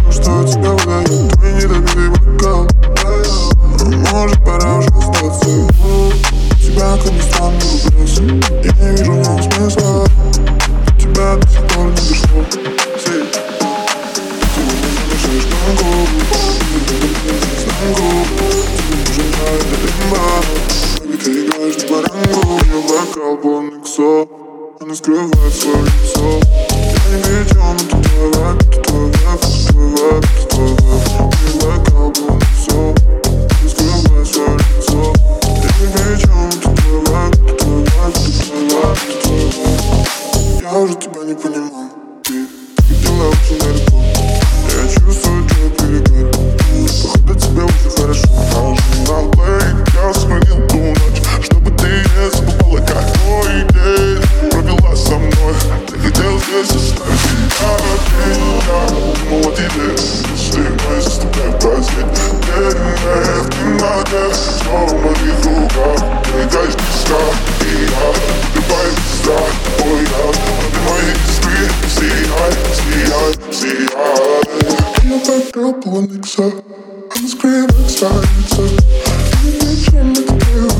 что тебя выдает твой недопитый бокал. Может, пора уже остаться. Тебя, как ни странно, влюбился. Я не вижу в нем смысла. Тебя до сих пор не дошло. Ты не мешаешь ногу. Ты нужен для лимба. Ты играешь на барангу. Ее бокал полный ксо. Она скрывает свое лицо. Я не видел, но ты твой вайб, ты твой вайб, ты твой вайб, ты твой вайб. Ее бокал полный ксо. Она скрывает свое лицо. Я не видел, но ты твой вайб, ты твой вайб, ты твой вайб, ты твой вайб. Я уже тебя не понимаю. Ты видела очень далеко. Я чувствую твой перегар. Походу тебе очень хорошо. Нажми на плей, я сохранил ту ночь, чтобы ты не забывала, какой день провела со мной. Я хотел здесь оставить тебя. Я думал о тебе, если мы заставляем праздник. В темноте, снова в моих руках. Прыгай с песка, и я убиваю песка. Твой раз, ты моей искры. Сияй, сияй, сияй. Я бокал полный кса. Она скрывает свое лицо. Я не вижу, но ты твой.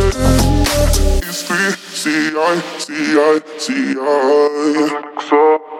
Сияй, сияй, сияй.